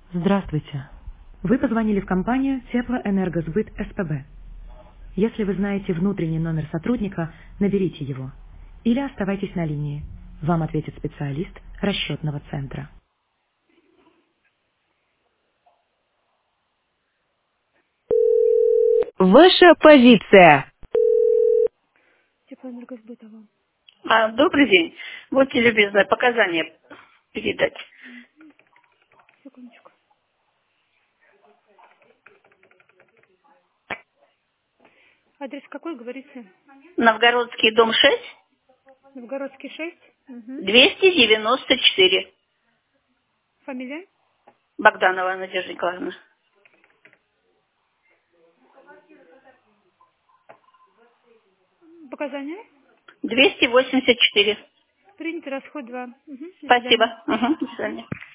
Здравствуйте. Вы позвонили в компанию Теплоэнергосбыт СПБ. Если вы знаете внутренний номер сотрудника, наберите его. Или оставайтесь на линии. Вам ответит специалист расчетного центра. Ваша позиция. Теплоэнергосбытово. Добрый день. Будьте любезны, показания передать. Секундочку. Адрес какой, говорите? Новгородский, дом 6, Новгородский 6. Угу. 294. Фамилия? Богданова Надежда Николаевна. Показания? 284. Принято, расход 2. Угу. До свидания. Спасибо. До свидания.